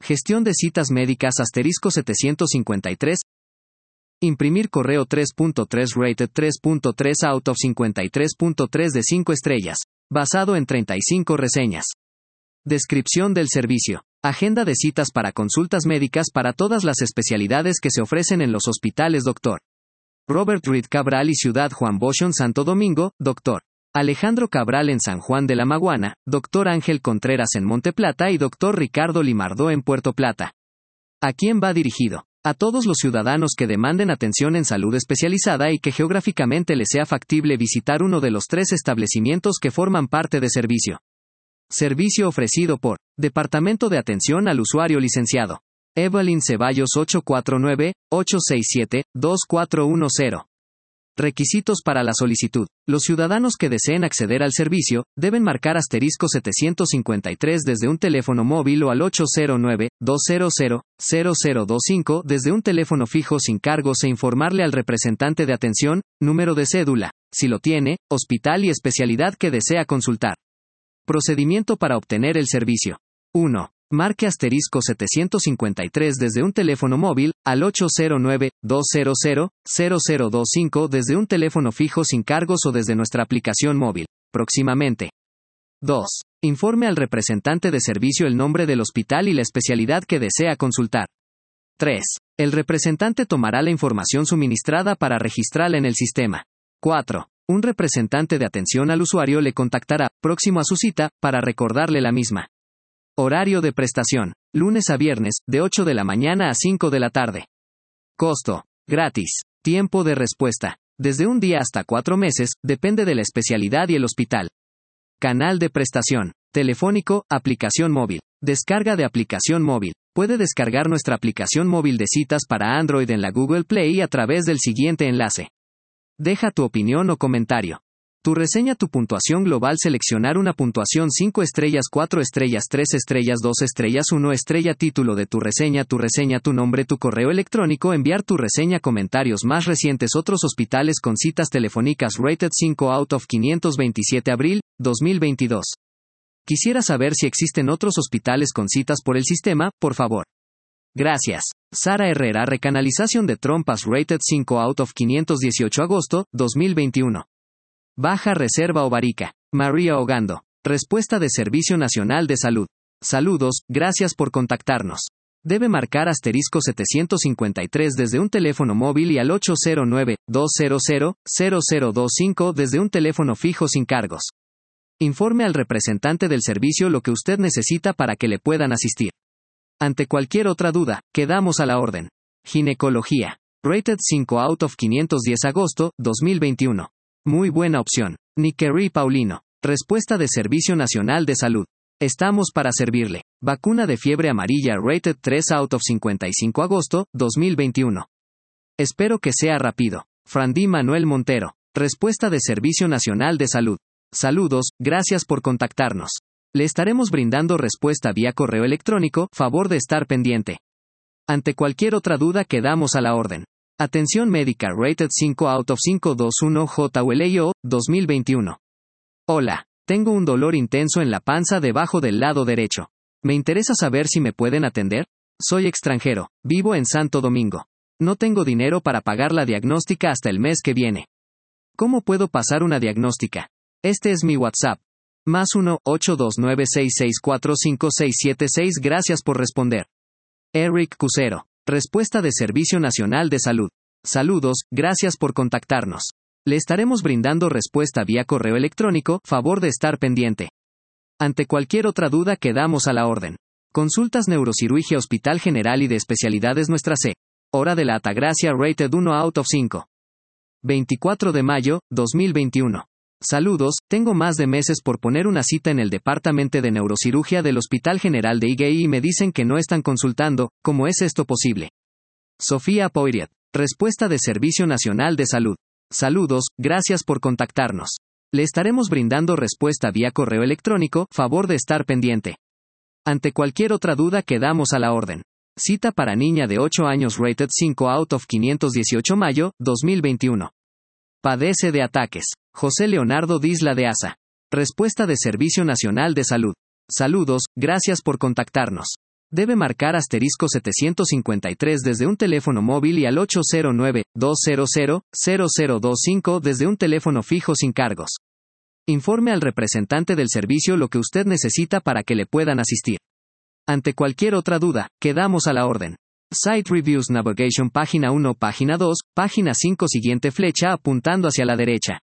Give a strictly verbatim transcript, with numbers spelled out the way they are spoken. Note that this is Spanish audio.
Gestión de citas médicas asterisco setecientos cincuenta y tres. Imprimir correo tres punto tres rated tres punto tres out of cincuenta y tres punto tres de cinco estrellas. Basado en treinta y cinco reseñas. Descripción del servicio. Agenda de citas para consultas médicas para todas las especialidades que se ofrecen en los hospitales doctor Robert Reed Cabral y Ciudad Juan Bosch en Santo Domingo, doctor Alejandro Cabral en San Juan de la Maguana, doctor Ángel Contreras en Monte Plata y doctor Ricardo Limardó en Puerto Plata. ¿A quién va dirigido? A todos los ciudadanos que demanden atención en salud especializada y que geográficamente les sea factible visitar uno de los tres establecimientos que forman parte de servicio. Servicio ofrecido por Departamento de Atención al Usuario Licenciado Evelyn Ceballos ocho cuatro nueve, ocho seis siete, dos cuatro uno cero. Requisitos para la solicitud. Los ciudadanos que deseen acceder al servicio, deben marcar asterisco setecientos cincuenta y tres desde un teléfono móvil o al ocho cero nueve, dos cero cero, cero cero dos cinco desde un teléfono fijo sin cargos e informarle al representante de atención, número de cédula, si lo tiene, hospital y especialidad que desea consultar. Procedimiento para obtener el servicio. uno. Marque asterisco setecientos cincuenta y tres desde un teléfono móvil, al ocho cero nueve, dos cero cero, cero cero dos cinco desde un teléfono fijo sin cargos o desde nuestra aplicación móvil, próximamente. dos. Informe al representante de servicio el nombre del hospital y la especialidad que desea consultar. tres. El representante tomará la información suministrada para registrarla en el sistema. cuatro. Un representante de atención al usuario le contactará, próximo a su cita, para recordarle la misma. Horario de prestación. Lunes a viernes, de ocho de la mañana a cinco de la tarde. Costo. Gratis. Tiempo de respuesta. Desde un día hasta cuatro meses, depende de la especialidad y el hospital. Canal de prestación. Telefónico, aplicación móvil. Descarga de aplicación móvil. Puede descargar nuestra aplicación móvil de citas para Android en la Google Play a través del siguiente enlace. Deja tu opinión o comentario. Tu reseña, tu puntuación global, seleccionar una puntuación cinco estrellas, cuatro estrellas, tres estrellas, dos estrellas, uno estrella, título de tu reseña, tu reseña, tu nombre, tu correo electrónico, enviar tu reseña, comentarios más recientes, otros hospitales con citas telefónicas rated cinco out of quinientos veintisiete abril, dos mil veintidós. Quisiera saber si existen otros hospitales con citas por el sistema, por favor. Gracias. Sara Herrera, recanalización de trompas rated cinco out of quinientos dieciocho agosto, dos mil veintiuno. Baja reserva ovárica. María Ogando. Respuesta de Servicio Nacional de Salud. Saludos, gracias por contactarnos. Debe marcar asterisco setecientos cincuenta y tres desde un teléfono móvil y al ocho cero nueve, dos cero cero, cero cero dos cinco desde un teléfono fijo sin cargos. Informe al representante del servicio lo que usted necesita para que le puedan asistir. Ante cualquier otra duda, quedamos a la orden. Ginecología. Rated cinco out of quinientos diez agosto, dos mil veintiuno. Muy buena opción. Niquerí Paulino. Respuesta de Servicio Nacional de Salud. Estamos para servirle. Vacuna de fiebre amarilla rated tres out of cincuenta y cinco agosto, dos mil veintiuno. Espero que sea rápido. Frandí Manuel Montero. Respuesta de Servicio Nacional de Salud. Saludos, gracias por contactarnos. Le estaremos brindando respuesta vía correo electrónico, favor de estar pendiente. Ante cualquier otra duda quedamos a la orden. Atención médica rated cinco out of quinientos veintiuno J U L I O, dos mil veintiuno. Hola, tengo un dolor intenso en la panza debajo del lado derecho. Me interesa saber si me pueden atender. Soy extranjero, vivo en Santo Domingo. No tengo dinero para pagar la diagnóstica hasta el mes que viene. ¿Cómo puedo pasar una diagnóstica? Este es mi WhatsApp. Más uno, ocho dos nueve seis seis cuatro cinco seis siete seis. Gracias por responder. Eric Cusero. Respuesta de Servicio Nacional de Salud. Saludos, gracias por contactarnos. Le estaremos brindando respuesta vía correo electrónico, favor de estar pendiente. Ante cualquier otra duda quedamos a la orden. Consultas neurocirugía Hospital General y de Especialidades Nuestra C. Hora de la Altagracia rated uno out of cinco. veinticuatro de mayo, dos mil veintiuno. Saludos, tengo más de meses por poner una cita en el Departamento de Neurocirugía del Hospital General de Higuey y me dicen que no están consultando. ¿Cómo es esto posible? Sofía Poiriet. Respuesta de Servicio Nacional de Salud. Saludos, gracias por contactarnos. Le estaremos brindando respuesta vía correo electrónico, favor de estar pendiente. Ante cualquier otra duda quedamos a la orden. Cita para niña de ocho años rated cinco out of quinientos dieciocho mayo, dos mil veintiuno. Padece de ataques. José Leonardo Disla de Asa. Respuesta de Servicio Nacional de Salud. Saludos, gracias por contactarnos. Debe marcar asterisco setecientos cincuenta y tres desde un teléfono móvil y al ocho cero nueve, dos cero cero, cero cero dos cinco desde un teléfono fijo sin cargos. Informe al representante del servicio lo que usted necesita para que le puedan asistir. Ante cualquier otra duda, quedamos a la orden. Site Reviews Navigation página uno, página dos, página cinco, siguiente flecha apuntando hacia la derecha.